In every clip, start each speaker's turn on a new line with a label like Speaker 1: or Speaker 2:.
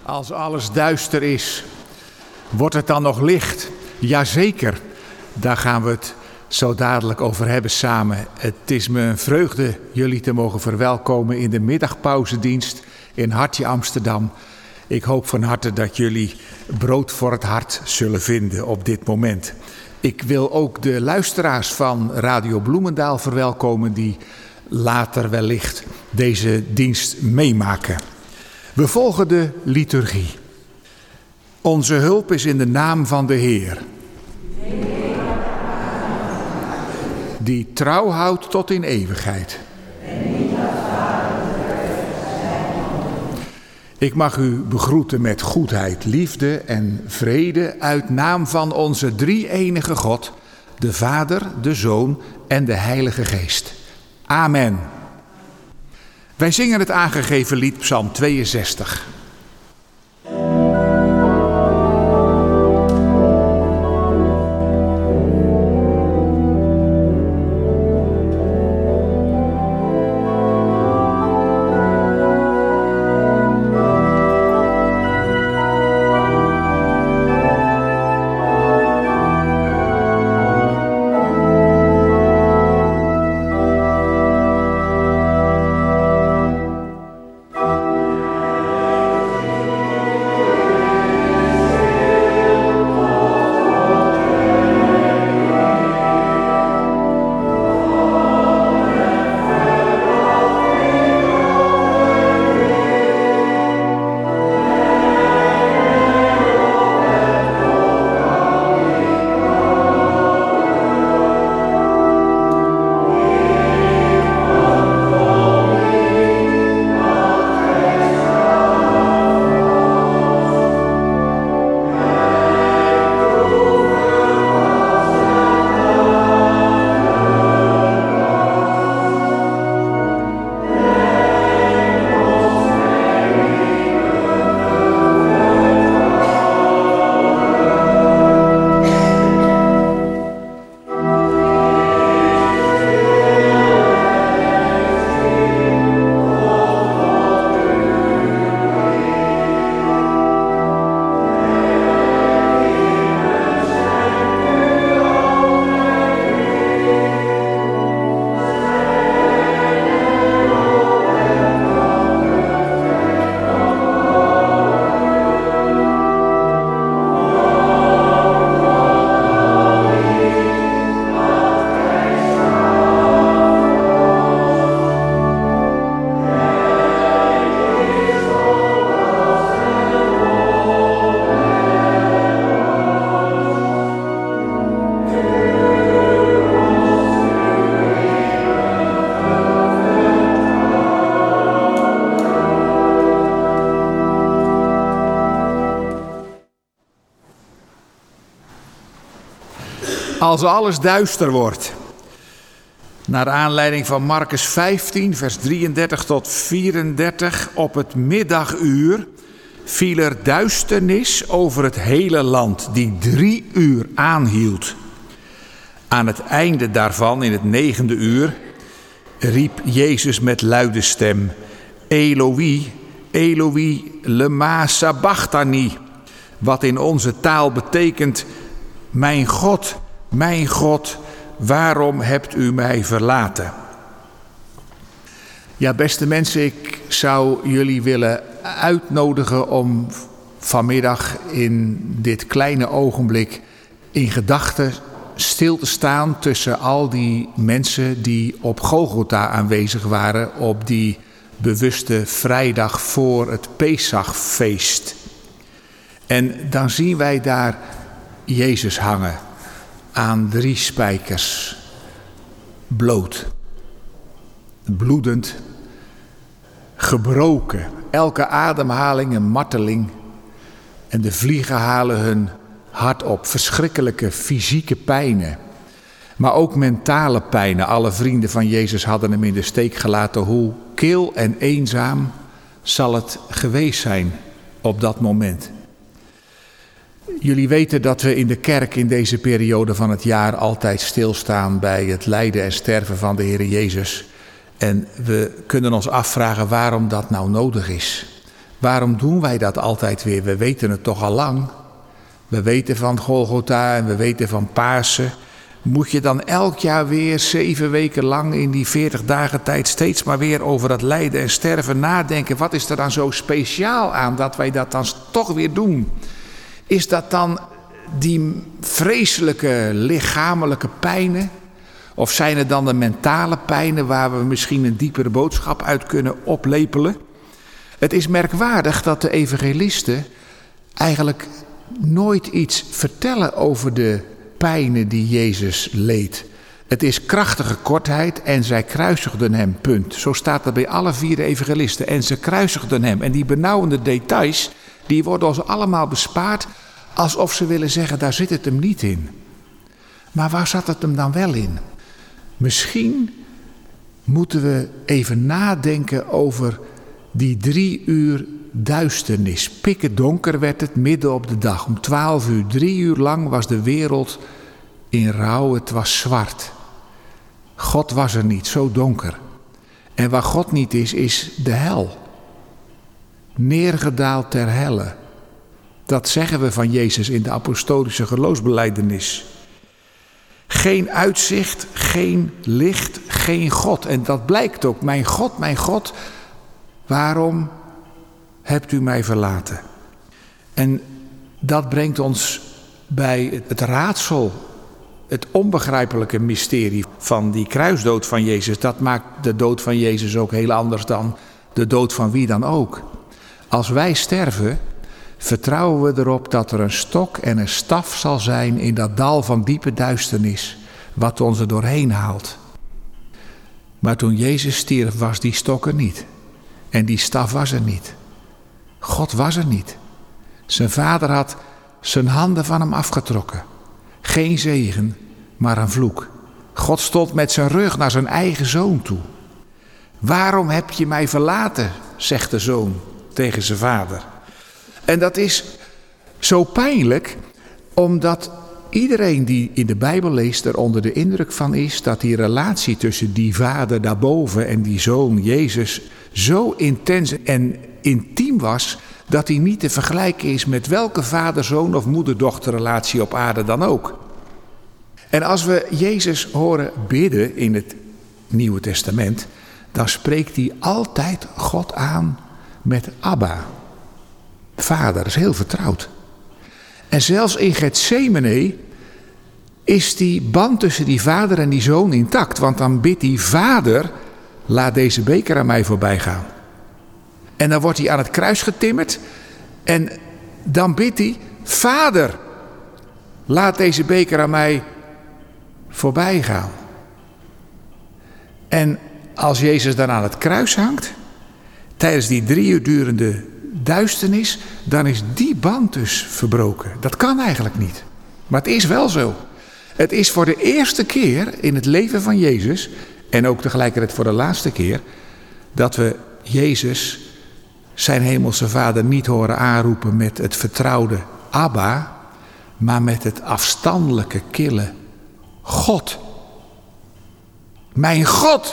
Speaker 1: Als alles duister is, wordt het dan nog licht? Jazeker, daar gaan we het zo dadelijk over hebben samen. Het is me een vreugde jullie te mogen verwelkomen in de middagpauzedienst in Hartje Amsterdam. Ik hoop van harte dat jullie brood voor het hart zullen vinden op dit moment. Ik wil ook de luisteraars van Radio Bloemendaal verwelkomen die later wellicht deze dienst meemaken. We volgen de liturgie. Onze hulp is in de naam van de Heer, die trouw houdt tot in eeuwigheid. Ik mag u begroeten met goedheid, liefde en vrede uit naam van onze drie-enige God, de Vader, de Zoon en de Heilige Geest. Amen. Wij zingen het aangegeven lied Psalm 62. Als alles duister wordt. Naar aanleiding van Marcus 15, vers 33 tot 34. Op het middaguur viel er duisternis over het hele land, die 3 uur aanhield. Aan het einde daarvan, in het 9e uur, riep Jezus met luide stem: Eloi, Eloi, lema sabachthani. Wat in onze taal betekent: mijn God, waarom hebt u mij verlaten? Ja, beste mensen, ik zou jullie willen uitnodigen om vanmiddag in dit kleine ogenblik in gedachten stil te staan tussen al die mensen die op Golgotha aanwezig waren op die bewuste vrijdag voor het Pesachfeest. En dan zien wij daar Jezus hangen aan 3 spijkers, bloot, bloedend, gebroken, elke ademhaling een marteling en de vliegen halen hun hart op, verschrikkelijke fysieke pijnen, maar ook mentale pijnen. Alle vrienden van Jezus hadden hem in de steek gelaten. Hoe kil en eenzaam zal het geweest zijn op dat moment. Jullie weten dat we in de kerk in deze periode van het jaar altijd stilstaan bij het lijden en sterven van de Heer Jezus. En we kunnen ons afvragen waarom dat nou nodig is. Waarom doen wij dat altijd weer? We weten het toch al lang. We weten van Golgotha en we weten van Pasen. Moet je dan elk jaar weer 7 weken lang in die 40 dagen tijd steeds maar weer over dat lijden en sterven nadenken? Wat is er dan zo speciaal aan dat wij dat dan toch weer doen? Is dat dan die vreselijke lichamelijke pijnen? Of zijn het dan de mentale pijnen waar we misschien een diepere boodschap uit kunnen oplepelen? Het is merkwaardig dat de evangelisten eigenlijk nooit iets vertellen over de pijnen die Jezus leed. Het is krachtige kortheid en zij kruisigden hem, punt. Zo staat het bij alle 4 evangelisten. En ze kruisigden hem. En die benauwende details, die worden ons allemaal bespaard, alsof ze willen zeggen, daar zit het hem niet in. Maar waar zat het hem dan wel in? Misschien moeten we even nadenken over die 3 uur duisternis. Pikken donker werd het midden op de dag. Om 12 uur, 3 uur lang was de wereld in rouw. Het was zwart. God was er niet, zo donker. En waar God niet is, is de hel. Neergedaald ter helle. Dat zeggen we van Jezus in de apostolische geloofsbelijdenis. Geen uitzicht, geen licht, geen God. En dat blijkt ook. Mijn God, waarom hebt u mij verlaten? En dat brengt ons bij het raadsel, het onbegrijpelijke mysterie van die kruisdood van Jezus. Dat maakt de dood van Jezus ook heel anders dan de dood van wie dan ook. Als wij sterven, vertrouwen we erop dat er een stok en een staf zal zijn in dat dal van diepe duisternis, wat ons er doorheen haalt. Maar toen Jezus stierf, was die stok er niet. En die staf was er niet. God was er niet. Zijn vader had zijn handen van hem afgetrokken. Geen zegen, maar een vloek. God stond met zijn rug naar zijn eigen zoon toe. Waarom heb je mij verlaten, zegt de zoon tegen zijn vader. En dat is zo pijnlijk, omdat iedereen die in de Bijbel leest er onder de indruk van is dat die relatie tussen die vader daarboven en die zoon Jezus zo intens en intiem was, dat die niet te vergelijken is met welke vader-zoon of moeder-dochterrelatie op aarde dan ook. En als we Jezus horen bidden in het Nieuwe Testament, dan spreekt hij altijd God aan met Abba. Vader, dat is heel vertrouwd. En zelfs in Getsemane is die band tussen die vader en die zoon intact. Want dan bidt hij, Vader, laat deze beker aan mij voorbij gaan. En dan wordt hij aan het kruis getimmerd. En dan bidt hij, Vader, laat deze beker aan mij voorbij gaan. En als Jezus dan aan het kruis hangt, tijdens die 3 uur durende duisternis, dan is die band dus verbroken. Dat kan eigenlijk niet. Maar het is wel zo. Het is voor de eerste keer in het leven van Jezus, en ook tegelijkertijd voor de laatste keer, dat we Jezus, zijn hemelse vader, niet horen aanroepen met het vertrouwde Abba, maar met het afstandelijke, kille God. Mijn God,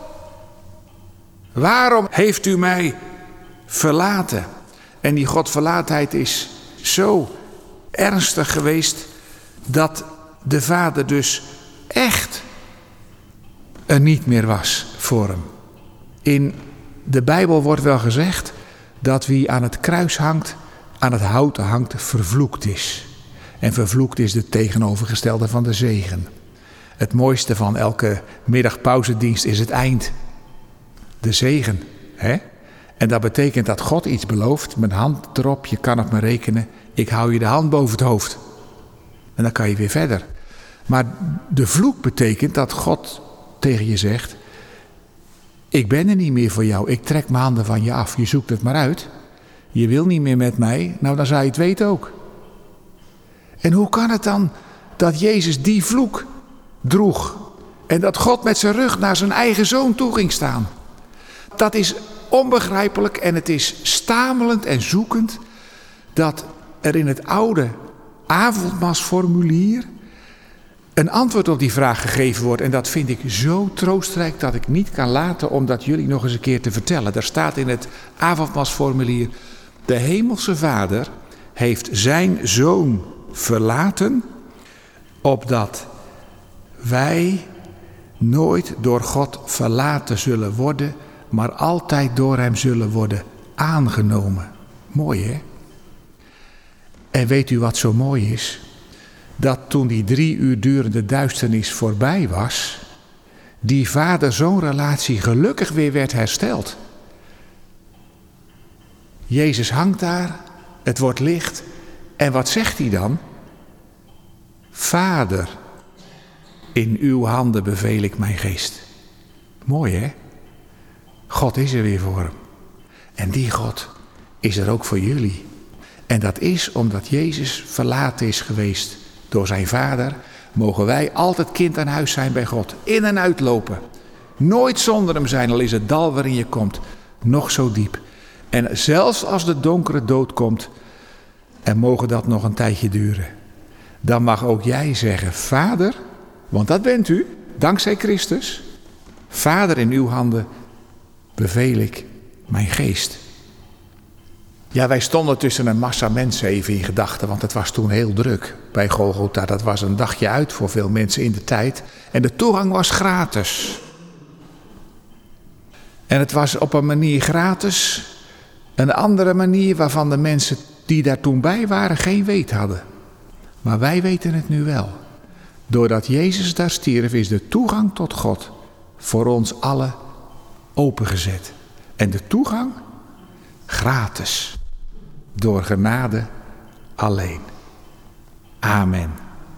Speaker 1: waarom heeft u mij verlaten? En die Godverlaatheid is zo ernstig geweest dat de vader dus echt er niet meer was voor hem. In de Bijbel wordt wel gezegd dat wie aan het kruis hangt, aan het hout hangt, vervloekt is. En vervloekt is de tegenovergestelde van de zegen. Het mooiste van elke middagpauzedienst is het eind. De zegen, hè? En dat betekent dat God iets belooft, mijn hand erop, je kan op me rekenen, ik hou je de hand boven het hoofd. En dan kan je weer verder. Maar de vloek betekent dat God tegen je zegt, ik ben er niet meer voor jou, ik trek mijn handen van je af, je zoekt het maar uit. Je wil niet meer met mij, nou dan zou je het weten ook. En hoe kan het dan dat Jezus die vloek droeg en dat God met zijn rug naar zijn eigen zoon toe ging staan? Dat is onbegrijpelijk en het is stamelend en zoekend dat er in het oude avondmaalsformulier een antwoord op die vraag gegeven wordt. En dat vind ik zo troostrijk dat ik niet kan laten om dat jullie nog eens een keer te vertellen. Daar staat in het avondmaalsformulier: de hemelse Vader heeft zijn Zoon verlaten, opdat wij nooit door God verlaten zullen worden, maar altijd door hem zullen worden aangenomen. Mooi, hè? En weet u wat zo mooi is? Dat toen die 3 uur durende duisternis voorbij was, die vader-zoon-relatie gelukkig weer werd hersteld. Jezus hangt daar, het wordt licht. En wat zegt hij dan? Vader, in uw handen beveel ik mijn geest. Mooi, hè? God is er weer voor hem. En die God is er ook voor jullie. En dat is omdat Jezus verlaten is geweest door zijn Vader. Mogen wij altijd kind aan huis zijn bij God. In en uitlopen. Nooit zonder hem zijn, al is het dal waarin je komt nog zo diep. En zelfs als de donkere dood komt, en mogen dat nog een tijdje duren, dan mag ook jij zeggen: Vader, want dat bent u, dankzij Christus. Vader, in uw handen beveel ik mijn geest. Ja, wij stonden tussen een massa mensen even in gedachten, want het was toen heel druk bij Golgotha. Dat was een dagje uit voor veel mensen in de tijd. En de toegang was gratis. En het was op een manier gratis, een andere manier waarvan de mensen die daar toen bij waren geen weet hadden. Maar wij weten het nu wel. Doordat Jezus daar stierf, is de toegang tot God voor ons allen opengezet. En de toegang gratis. Door genade alleen. Amen.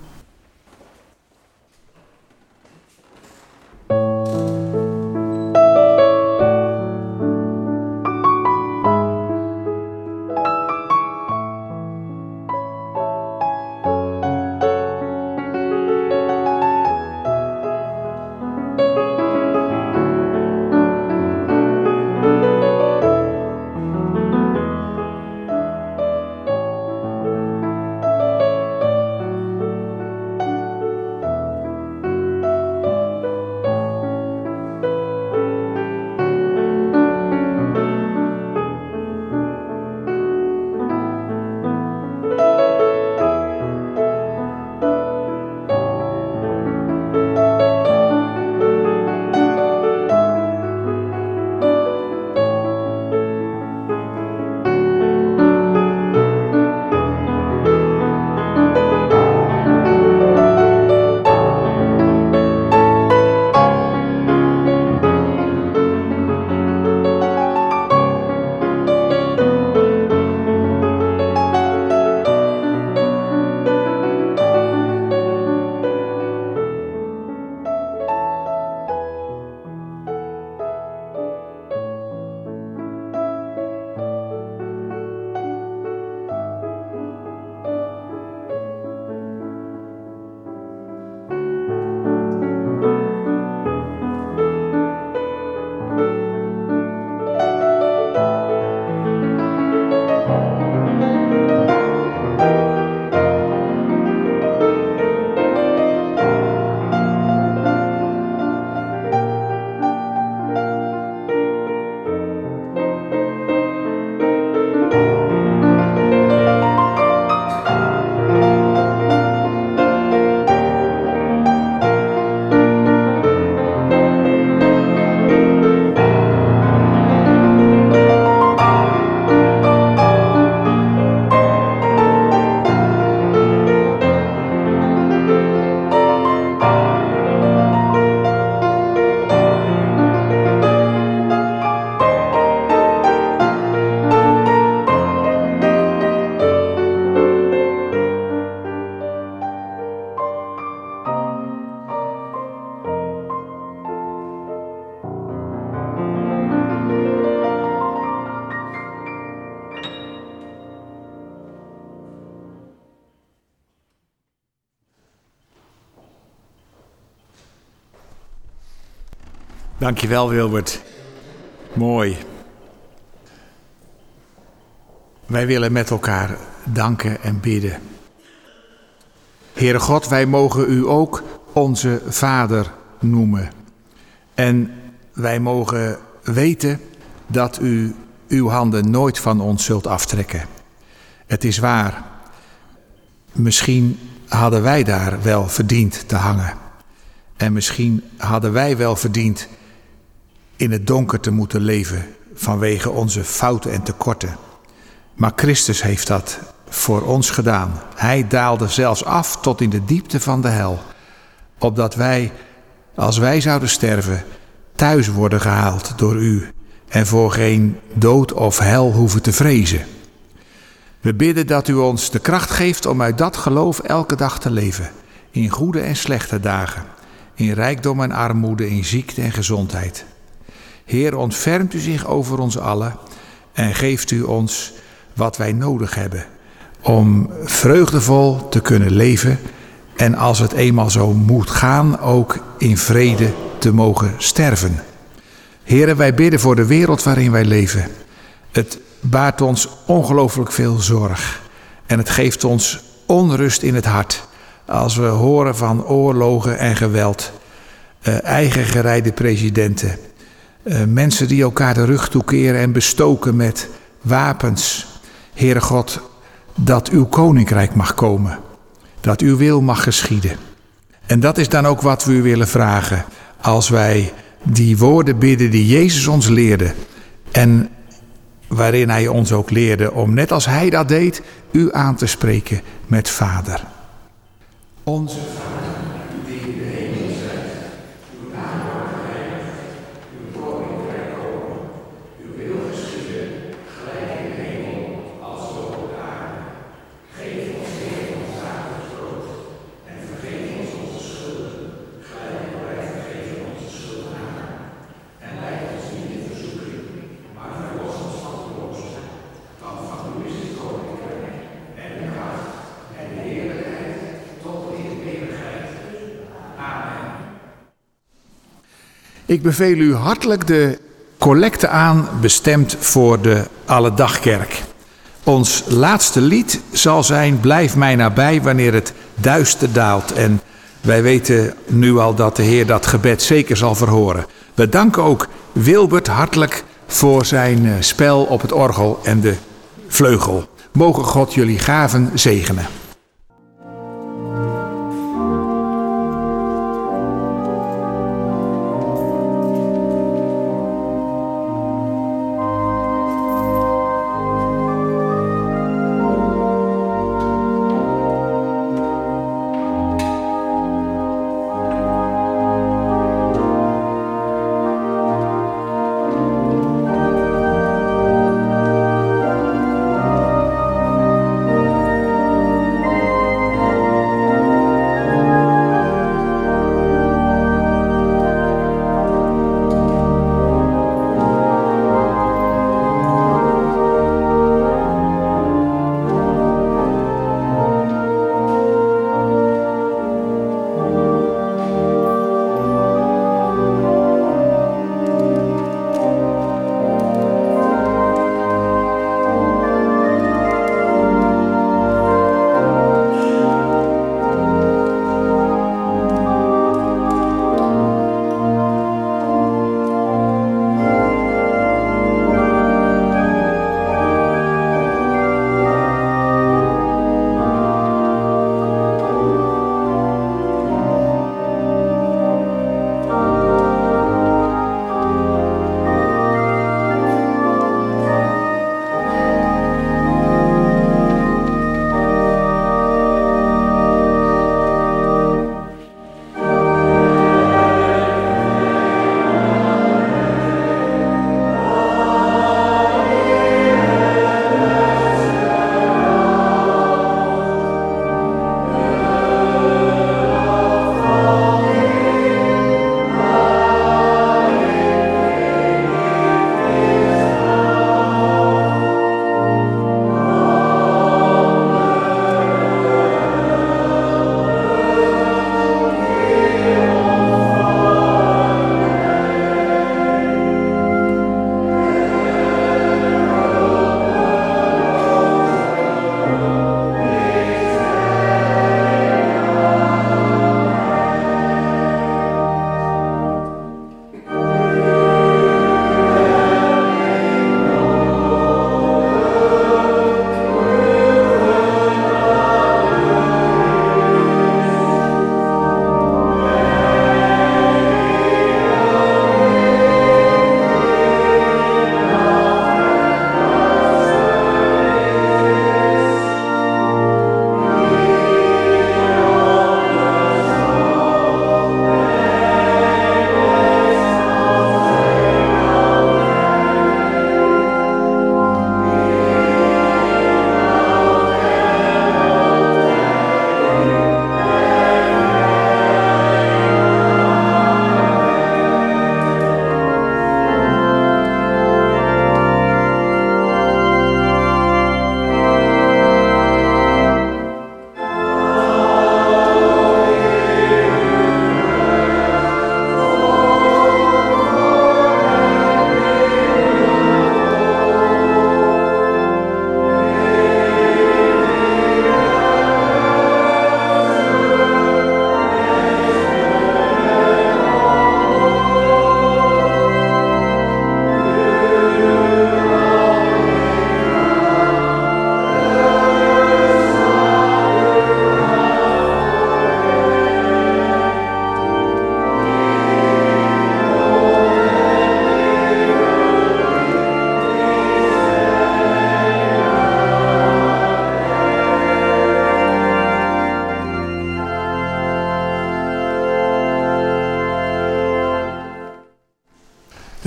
Speaker 1: Dankjewel, Wilbert. Mooi. Wij willen met elkaar danken en bidden. Heere God, wij mogen u ook onze Vader noemen. En wij mogen weten dat u uw handen nooit van ons zult aftrekken. Het is waar, misschien hadden wij daar wel verdiend te hangen. En misschien hadden wij wel verdiend in het donker te moeten leven vanwege onze fouten en tekorten. Maar Christus heeft dat voor ons gedaan. Hij daalde zelfs af tot in de diepte van de hel. Opdat wij, als wij zouden sterven, thuis worden gehaald door u. En voor geen dood of hel hoeven te vrezen. We bidden dat u ons de kracht geeft om uit dat geloof elke dag te leven. In goede en slechte dagen. In rijkdom en armoede, in ziekte en gezondheid. Heer, ontfermt u zich over ons allen en geeft u ons wat wij nodig hebben. Om vreugdevol te kunnen leven en als het eenmaal zo moet gaan, ook in vrede te mogen sterven. Heere, wij bidden voor de wereld waarin wij leven. Het baart ons ongelooflijk veel zorg. En het geeft ons onrust in het hart. Als we horen van oorlogen en geweld. Eigen gerijde presidenten. Mensen die elkaar de rug toekeren en bestoken met wapens. Heere God, dat uw koninkrijk mag komen. Dat uw wil mag geschieden. En dat is dan ook wat we u willen vragen. Als wij die woorden bidden die Jezus ons leerde. En waarin hij ons ook leerde om net als hij dat deed, u aan te spreken met Vader. Onze Vader, die in de hemel zijt, uw naam wordt geheiligd, uw koninkrijk komen, uw wil geschieden, gelijk in de hemel als op de aarde. Geef ons Heer ons dagelijks brood en vergeef ons onze schulden, gelijk wij vergeven onze schuldenaren. En leid ons niet in verzoeking, maar verlos ons van de boze. Want van u is het koninkrijk en de kracht en de heerlijkheid tot in de eeuwigheid. Amen. Ik beveel u hartelijk de collecte aan, bestemd voor de Alledagkerk. Ons laatste lied zal zijn Blijf mij nabij wanneer het duister daalt. En wij weten nu al dat de Heer dat gebed zeker zal verhoren. We danken ook Wilbert hartelijk voor zijn spel op het orgel en de vleugel. Mogen God jullie gaven zegenen.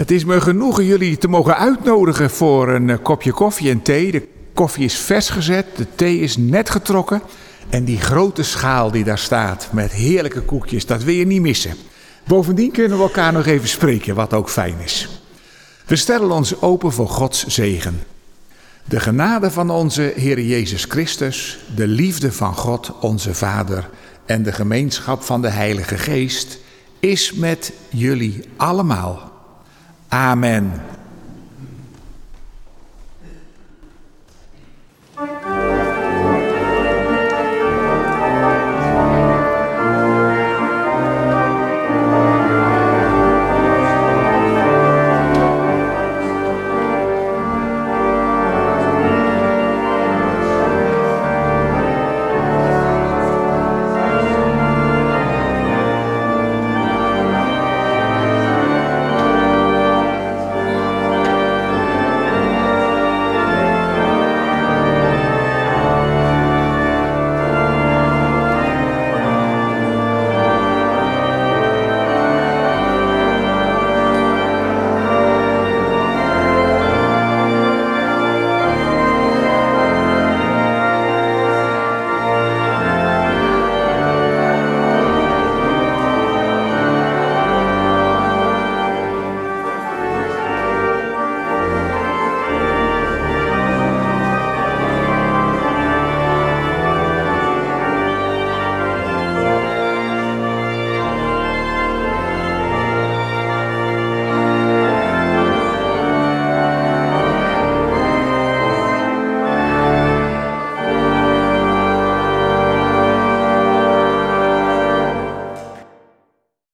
Speaker 1: Het is me genoegen jullie te mogen uitnodigen voor een kopje koffie en thee. De koffie is vers gezet, de thee is net getrokken. En die grote schaal die daar staat met heerlijke koekjes, dat wil je niet missen. Bovendien kunnen we elkaar nog even spreken, wat ook fijn is. We stellen ons open voor Gods zegen. De genade van onze Heer Jezus Christus, de liefde van God, onze Vader, en de gemeenschap van de Heilige Geest is met jullie allemaal. Amen.